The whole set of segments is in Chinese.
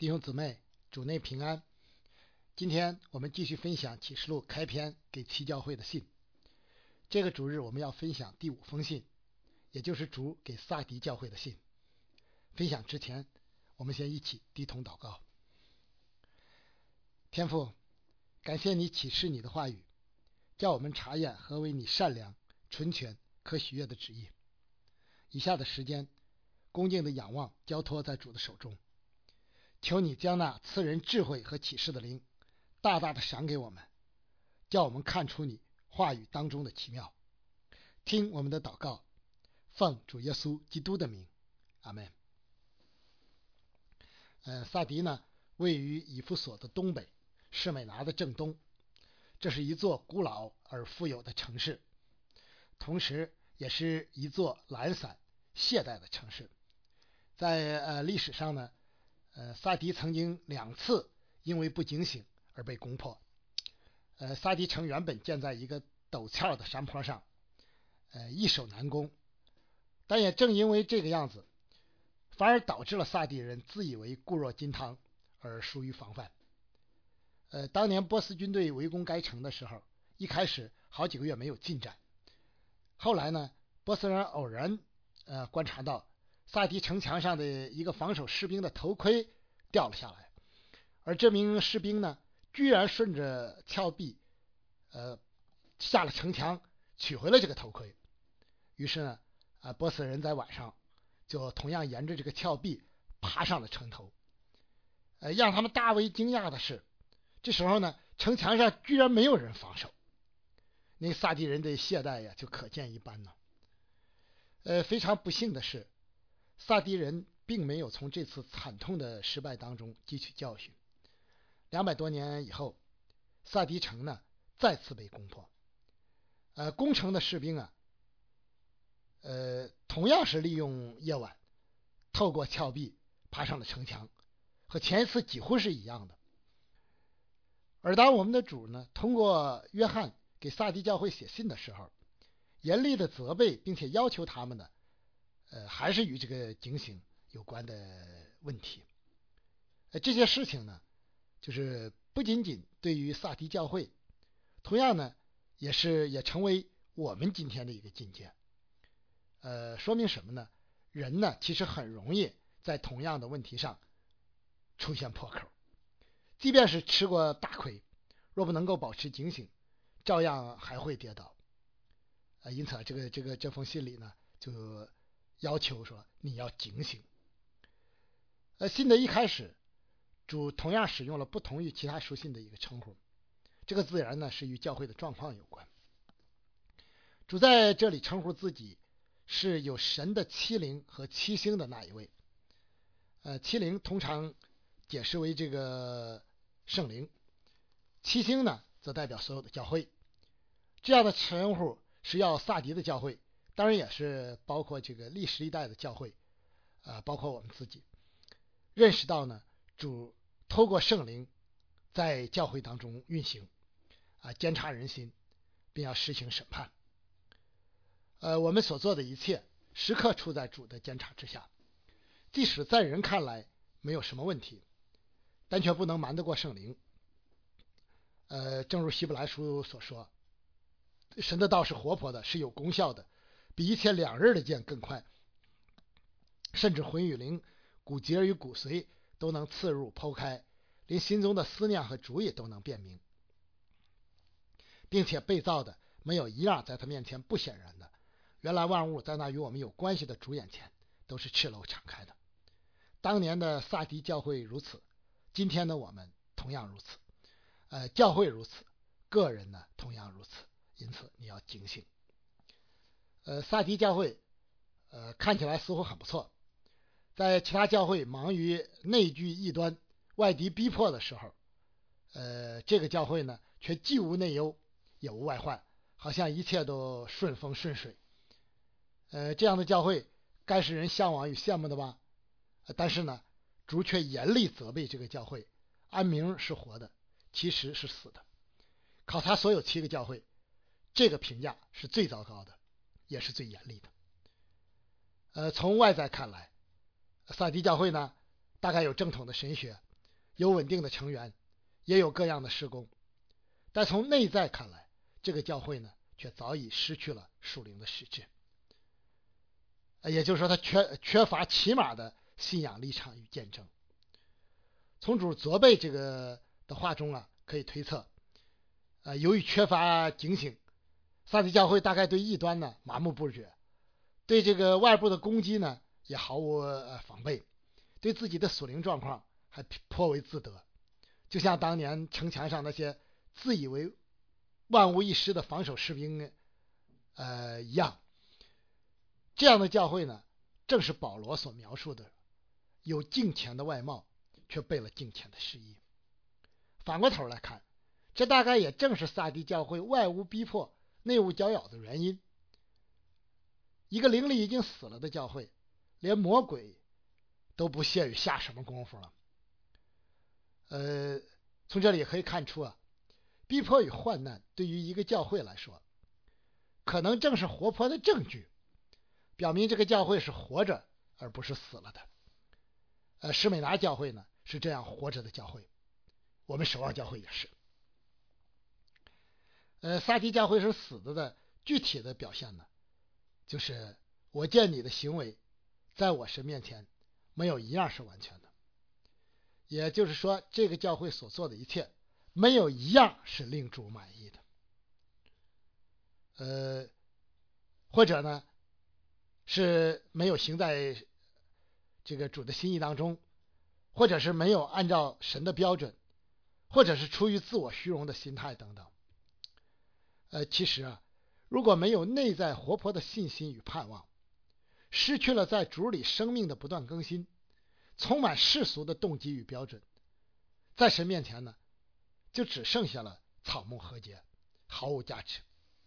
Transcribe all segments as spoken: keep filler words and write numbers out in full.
弟兄姊妹，主内平安。今天我们继续分享启示录开篇给七教会的信。这个主日我们要分享第五封信，也就是主给撒狄教会的信。分享之前，我们先一起低头祷告。天父，感谢你启示你的话语，叫我们查验何为你善良、纯全、可喜悦的旨意。以下的时间，恭敬的仰望交托在主的手中，求你将那赐人智慧和启示的灵大大的赏给我们，叫我们看出你话语当中的奇妙。听我们的祷告，奉主耶稣基督的名，阿们。呃，撒狄呢，位于以弗所的东北，士美拿的正东。这是一座古老而富有的城市，同时也是一座懒散懈怠的城市。在呃历史上呢，呃撒狄曾经两次因为不警醒而被攻破。呃，撒狄城原本建在一个陡峭的山坡上，呃易守难攻，但也正因为这个样子，反而导致了撒狄人自以为固若金汤而疏于防范。呃，当年波斯军队围攻该城的时候，一开始好几个月没有进展，后来呢，波斯人偶然呃观察到撒狄城墙上的一个防守士兵的头盔掉了下来，而这名士兵呢，居然顺着峭壁呃下了城墙，取回了这个头盔。于是呢，啊、呃，波斯人在晚上就同样沿着这个峭壁爬上了城头。呃，让他们大为惊讶的是，这时候呢，城墙上居然没有人防守。那个撒狄人的懈怠呀，就可见一斑了。呃，非常不幸的是，撒狄人并没有从这次惨痛的失败当中汲取教训。两百多年以后，撒狄城呢再次被攻破。呃，攻城的士兵啊，呃，同样是利用夜晚透过峭壁爬上了城墙，和前一次几乎是一样的。而当我们的主呢，通过约翰给撒狄教会写信的时候，严厉的责备并且要求他们呢，呃，还是与这个警醒有关的问题。呃，这些事情呢，就是不仅仅对于撒狄教会，同样呢，也是也成为我们今天的一个境界。呃，说明什么呢？人呢，其实很容易在同样的问题上出现破口。即便是吃过大亏，若不能够保持警醒，照样还会跌倒。呃，因此这个这个这封信里呢，就要求说你要警醒。呃，信的一开始，主同样使用了不同于其他书信的一个称呼，这个自然呢是与教会的状况有关。主在这里称呼自己是有神的七灵和七星的那一位。呃，七灵通常解释为这个圣灵，七星呢则代表所有的教会。这样的称呼是要撒狄的教会，当然也是包括这个历史历代的教会，呃，包括我们自己，认识到呢，主透过圣灵在教会当中运行，啊、呃，监察人心，并要实行审判。呃，我们所做的一切时刻处在主的监察之下，即使在人看来没有什么问题，但却不能瞒得过圣灵。呃，正如希伯来书所说，神的道是活泼的，是有功效的，比一切两刃的剑更快，甚至魂与灵、骨节与骨髓都能刺入剖开，连心中的思念和主意都能辨明，并且被造的没有一样在他面前不显然的。原来万物在那与我们有关系的主眼前都是赤裸敞开的。当年的撒狄教会如此，今天的我们同样如此。呃，教会如此，个人呢同样如此。因此你要警醒。呃，撒狄教会呃看起来似乎很不错，在其他教会忙于内聚异端、外敌逼迫的时候，呃，这个教会呢却既无内忧也无外患，好像一切都顺风顺水。呃，这样的教会该是人向往与羡慕的吧？呃、但是呢，主却严厉责备这个教会，安明是活的，其实是死的。考察所有七个教会，这个评价是最糟糕的，也是最严厉的。呃，从外在看来，撒狄教会呢，大概有正统的神学， 有稳定的成员，也有各样的事工，但从内在看来，这个教会呢，却早已失去了属灵的实质。也就是说，他缺缺乏起码的信仰立场与见证。从主责备这个的话中啊，可以推测，呃，由于缺乏警醒，撒狄教会大概对异端呢麻木不决，对这个外部的攻击呢也毫无呃防备，对自己的属灵状况还颇为自得，就像当年城墙上那些自以为万无一失的防守士兵呃一样。这样的教会呢，正是保罗所描述的有敬虔的外貌，却背了敬虔的实意。反过头来看，这大概也正是撒狄教会外无逼迫内无搅扰的原因。一个灵力已经死了的教会，连魔鬼都不屑于下什么功夫了。呃，从这里也可以看出啊，逼迫与患难对于一个教会来说，可能正是活泼的证据，表明这个教会是活着而不是死了的。呃，施美拿教会呢是这样活着的教会，我们守望教会也是。呃，撒狄教会是死的的具体的表现呢，就是我见你的行为，在我神面前没有一样是完全的。也就是说，这个教会所做的一切，没有一样是令主满意的。呃，或者呢，是没有行在这个主的心意当中，或者是没有按照神的标准，或者是出于自我虚荣的心态等等。呃，其实啊，如果没有内在活泼的信心与盼望，失去了在主里生命的不断更新，充满世俗的动机与标准，在神面前呢，就只剩下了草木禾秸，毫无价值。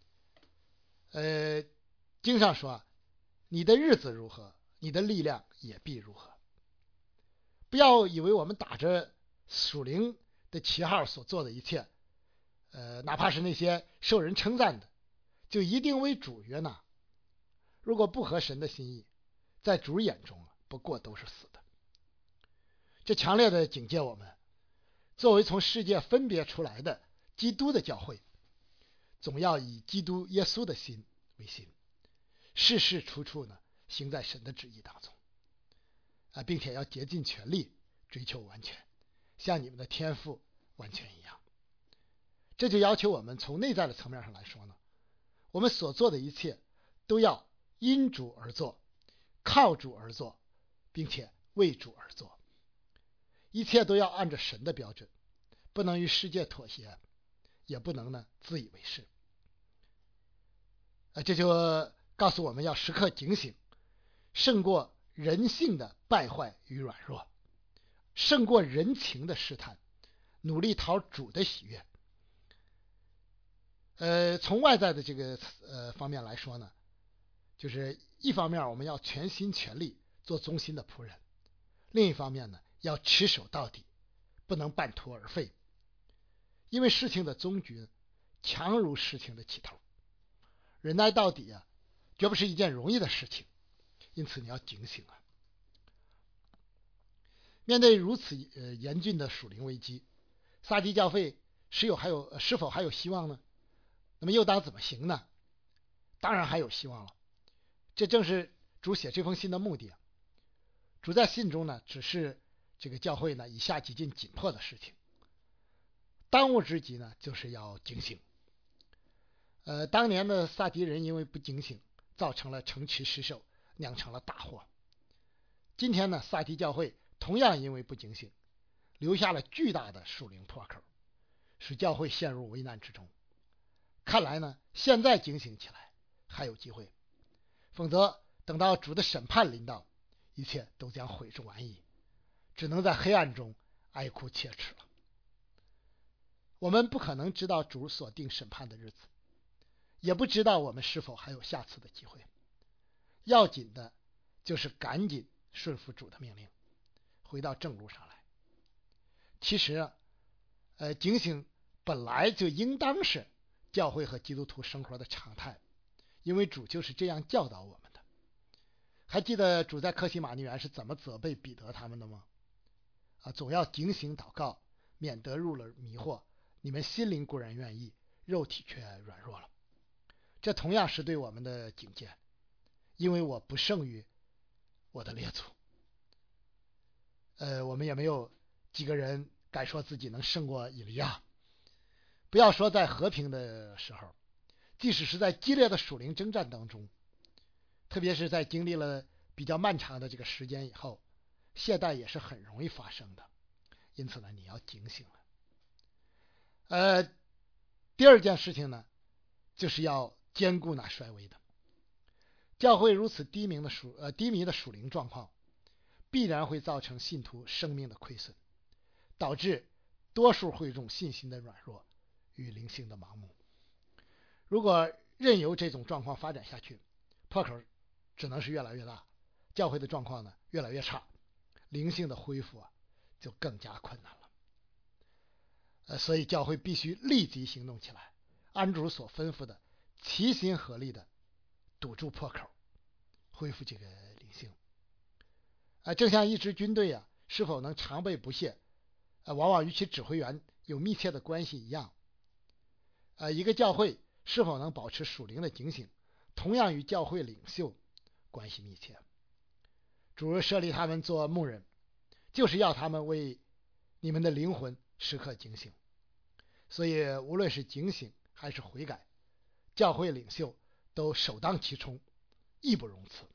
呃，经上说，你的日子如何，你的力量也必如何。不要以为我们打着属灵的旗号所做的一切，呃，哪怕是那些受人称赞的，就一定为主约纳。如果不合神的心意，在主眼中不过都是死的。这强烈的警戒我们，作为从世界分别出来的基督的教会，总要以基督耶稣的心为心，事事处处呢行在神的旨意当中啊，并且要竭尽全力追求完全，像你们的天父完全一样。这就要求我们从内在的层面上来说呢，我们所做的一切都要因主而做，靠主而做，并且为主而做。一切都要按照神的标准，不能与世界妥协，也不能呢自以为是。这就告诉我们要时刻警醒，胜过人性的败坏与软弱，胜过人情的试探，努力讨主的喜悦。呃，从外在的这个呃方面来说呢，就是一方面我们要全心全力做忠心的仆人，另一方面呢要持守到底，不能半途而废。因为事情的终局强如事情的起头，忍耐到底啊，绝不是一件容易的事情，因此你要警醒啊。面对如此呃严峻的属灵危机，撒狄教会是有还有是否还有希望呢？那么又当怎么行呢？当然还有希望了，这正是主写这封信的目的。主在信中呢，只是这个教会呢以下几件紧迫的事情。当务之急呢，就是要警醒。呃，当年的撒狄人因为不警醒，造成了城池失守，酿成了大祸。今天呢，撒狄教会同样因为不警醒，留下了巨大的属灵破口，使教会陷入危难之中。看来呢，现在警醒起来还有机会，否则等到主的审判临到，一切都将毁之晚矣，只能在黑暗中哀哭切齿了。我们不可能知道主所定审判的日子，也不知道我们是否还有下次的机会。要紧的就是赶紧顺服主的命令，回到正路上来。其实呃，警醒本来就应当是教会和基督徒生活的常态，因为主就是这样教导我们的。还记得主在客西马尼园是怎么责备彼得他们的吗？ 啊，总要警醒祷告，免得入了迷惑。你们心灵固然愿意，肉体却软弱了。这同样是对我们的警戒，因为我不胜于我的列祖。呃，我们也没有几个人敢说自己能胜过以利亚。不要说在和平的时候，即使是在激烈的属灵征战当中，特别是在经历了比较漫长的这个时间以后，懈怠也是很容易发生的。因此呢，你要警醒了。呃，第二件事情呢，就是要兼顾那衰微的。教会如此低迷的属呃低迷的属灵状况，必然会造成信徒生命的亏损，导致多数会众信心的软弱与灵性的盲目。如果任由这种状况发展下去，破口只能是越来越大，教会的状况呢越来越差，灵性的恢复啊就更加困难了。呃，所以教会必须立即行动起来，按主所吩咐的，齐心合力的堵住破口，恢复这个灵性。啊，正像一支军队啊，是否能常备不懈，啊，往往与其指挥员有密切的关系一样。啊，一个教会是否能保持属灵的警醒，同样与教会领袖关系密切。主设立他们做牧人，就是要他们为你们的灵魂时刻警醒。所以无论是警醒还是悔改，教会领袖都首当其冲，义不容辞。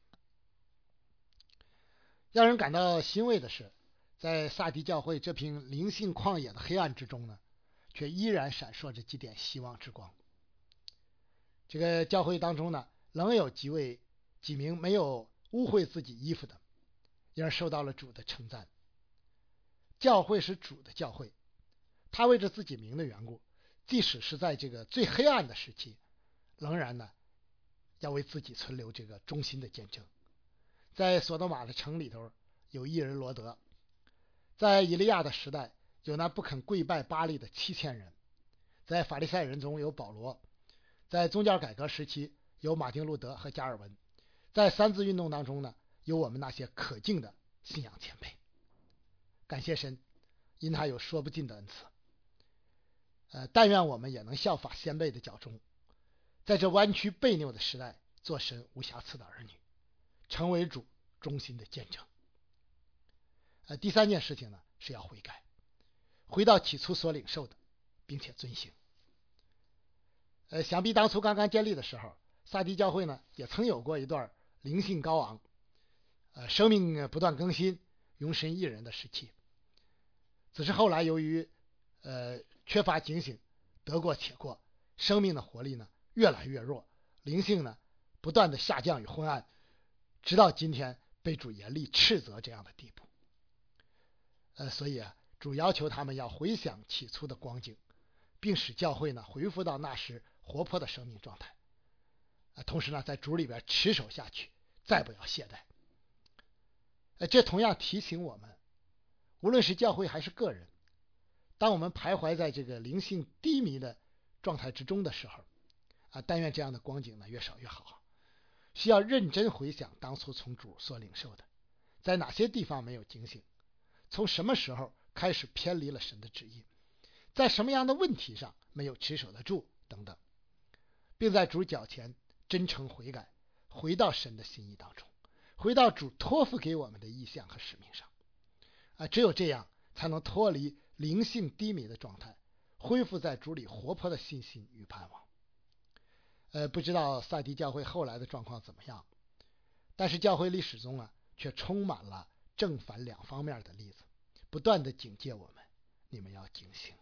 让人感到欣慰的是，在萨迪教会这片灵性旷野的黑暗之中呢，却依然闪烁着几点希望之光。这个教会当中呢，仍有几位几名没有污秽自己衣服的，因而受到了主的称赞。教会是主的教会，他为着自己名的缘故，即使是在这个最黑暗的时期，仍然呢要为自己存留这个忠心的见证。在索多玛的城里头有一人罗德，在以利亚的时代有那不肯跪拜巴力的七千人，在法利赛人中有保罗，在宗教改革时期有马丁路德和加尔文，在三自运动当中呢有我们那些可敬的信仰前辈。感谢神，因他有说不尽的恩赐。呃，但愿我们也能效法先辈的脚中，在这弯曲悖拗的时代，做神无瑕疵的儿女，成为主忠心的见证。呃，第三件事情呢是要悔改，回到起初所领受的，并且遵行。呃，想必当初刚刚建立的时候，萨迪教会呢也曾有过一段灵性高昂，呃，生命不断更新、永神益人的时期。只是后来由于呃缺乏警醒，得过且过，生命的活力呢越来越弱，灵性呢不断的下降与昏暗，直到今天被主严厉斥责这样的地步。呃，所以啊，主要求他们要回想起初的光景，并使教会呢恢复到那时活泼的生命状态。呃、同时呢，在主里边持守下去，再不要懈怠。呃，这同样提醒我们，无论是教会还是个人，当我们徘徊在这个灵性低迷的状态之中的时候，啊，但愿这样的光景呢越少越好。需要认真回想当初从主所领受的，在哪些地方没有警醒，从什么时候开始偏离了神的旨意，在什么样的问题上没有持守得住等等，并在主脚前真诚悔改，回到神的心意当中，回到主托付给我们的意向和使命上。啊，只有这样才能脱离灵性低迷的状态，恢复在主里活泼的信心与盼望。呃，不知道萨迪教会后来的状况怎么样，但是教会历史中啊，却充满了正反两方面的例子，不断的警戒我们，你们要警醒。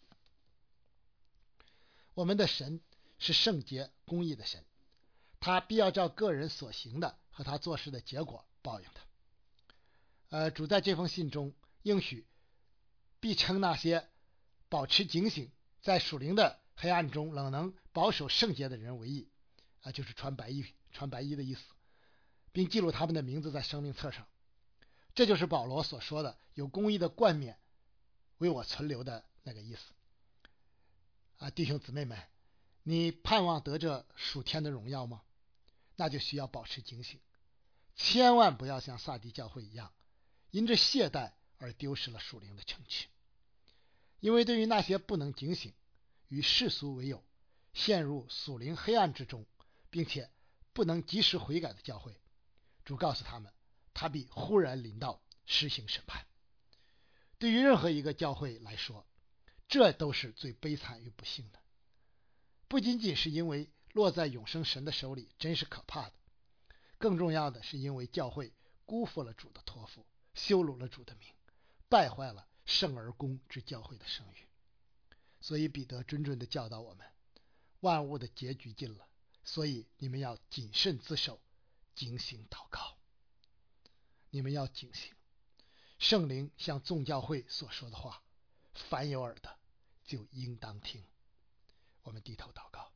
我们的神是圣洁公义的神，他必要照个人所行的和他做事的结果报应他。呃，主在这封信中应许必称那些保持警醒，在属灵的黑暗中仍能保守圣洁的人为义，啊，就是穿白衣，穿白衣的意思，并记录他们的名字在生命册上。这就是保罗所说的有公义的冠冕为我存留的那个意思。啊，弟兄姊妹们，你盼望得这属天的荣耀吗？那就需要保持警醒，千万不要像萨迪教会一样，因着懈怠而丢失了属灵的城区。因为对于那些不能警醒、与世俗为友、陷入属灵黑暗之中，并且不能及时悔改的教会，主告诉他们，他必忽然临到施行审判。对于任何一个教会来说，这都是最悲惨与不幸的。不仅仅是因为落在永生神的手里真是可怕的，更重要的是因为教会辜负了主的托付，羞辱了主的名，败坏了圣而公之教会的声誉。所以彼得谆谆地教导我们，万物的结局近了，所以你们要谨慎自守，警醒祷告。你们要警醒，圣灵向众教会所说的话，凡有耳的就应当听。我们低头祷告。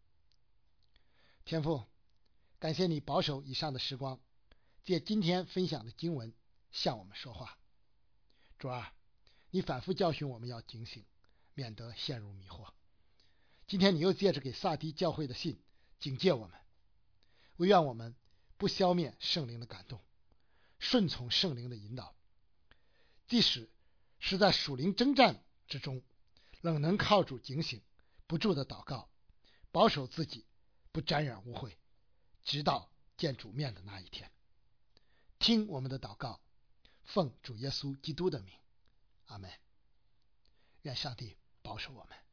天父，感谢你保守以上的时光，借今天分享的经文向我们说话。主啊，你反复教训我们要警醒，免得陷入迷惑。今天你又借着给撒狄教会的信警戒我们，惟愿我们不消灭圣灵的感动，顺从圣灵的引导，即使是在属灵征战之中，仍能靠主警醒，不住的祷告，保守自己不沾染污秽，直到见主面的那一天。听我们的祷告，奉主耶稣基督的名，阿们。愿上帝保守我们。